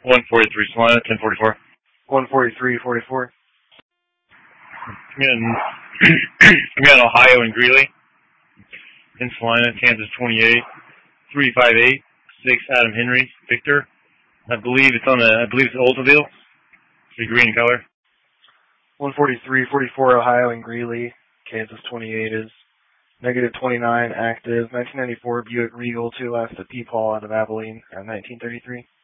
143 Salina, 1044. 14344. Command Ohio and Greeley. In Salina, Kansas 28, 358, 6 Adam Henry, Victor. I believe it's Oldsmobile. It's green color. 14344 Ohio and Greeley, Kansas 28 is negative 29, active. 1994 Buick Regal, 2 left at Peepaw out of Abilene, 1933.